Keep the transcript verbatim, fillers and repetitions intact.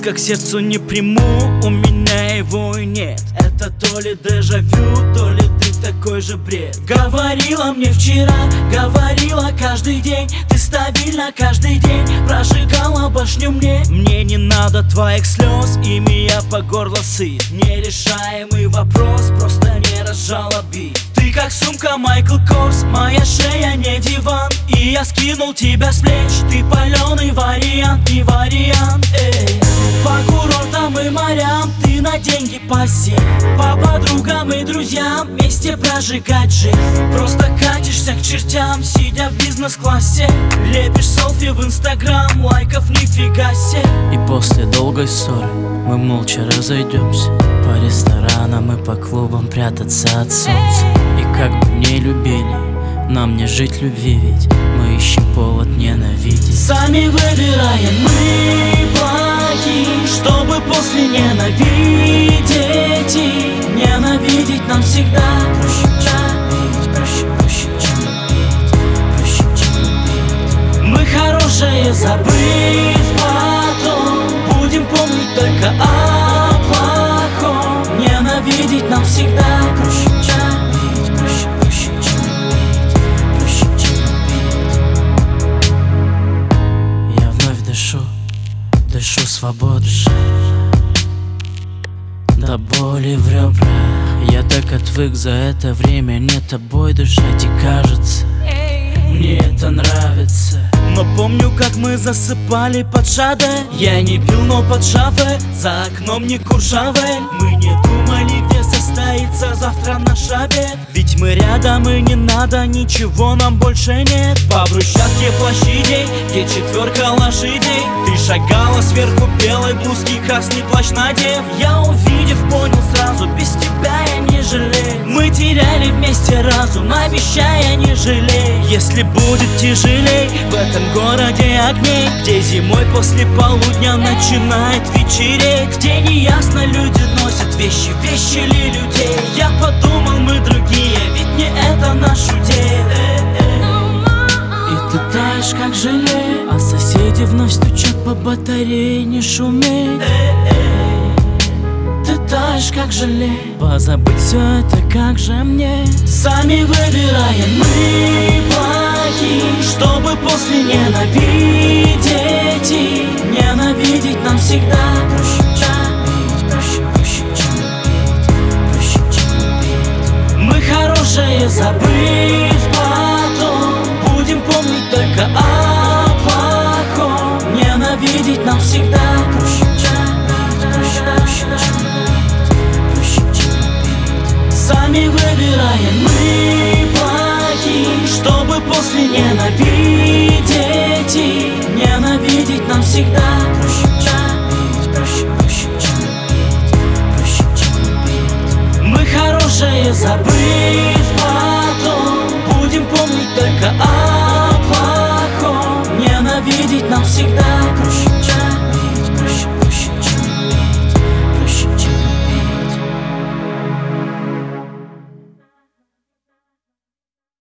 близко к сердцу не приму, у меня его и нет. Это то ли дежавю, то ли ты такой же бред. Говорила мне вчера, говорила каждый день, ты стабильно каждый день прожигала башню мне. Мне не надо твоих слез, ими я по горло сыт. Нерешаемый вопрос, просто не разжала бит. Ты как сумка Майкл Корс, моя шея не диван, и я скинул тебя с плеч. Ты паленый вариант, не вариант, эй. По курортам и морям ты на деньги паси, по подругам и друзьям вместе прожигать жизнь. Просто катишься к чертям, сидя в бизнес-классе. Лепишь селфи в инстаграм, лайков нифига се. И после долгой ссоры мы молча разойдемся, по ресторанам и по клубам прятаться от солнца. И как бы не любили, нам не жить любви, ведь мы ищем повод ненавидеть. Сами выбираем мы плохи, чтобы после ненавидеть и ненавидеть нам всегда. Проще, чем любить, проще, проще, чем любить, проще, чем любить. Мы хорошее забыв потом, будем помнить только о плохом. Ненавидеть нам всегда. Проще, чем любить, проще, проще, чем любить, проще, чем любить. Я вновь дышу, дышу свободой, до боли в ребрах. Я так отвык за это время не тобой дышать, и кажется, мне это нравится. Но помню, как мы засыпали под шаде. Я не пил, но под шафе, за окном не куршавель. Мы не думали, где состоится завтра наш обед. Ведь мы рядом и не надо, ничего нам больше нет. По брусчатке площадей, где четверка лошадей, ты шагала сверху белой блузки, красный плащ надев. Я, увидев, понял сразу, без тебя я не жалею. Мы теряли вместе разум, обещая не жалей. Если будет тяжелей в этом городе огней, где зимой после полудня начинает вечереть, где неясно люди носят вещи, вещи ли людей. Я подумал, мы другие, ведь не это наш удел. И ты таешь как желе, а соседи вновь стучат по батарее, не шумей. Ты таешь как желе, позабыть все это как же мне. Сами выбираем мы плохи, чтобы после ненавидеть и ненавидеть нам всегда. Проще, чем любить, проще, проще, чем любить, проще, чем любить. Мы хорошее забыли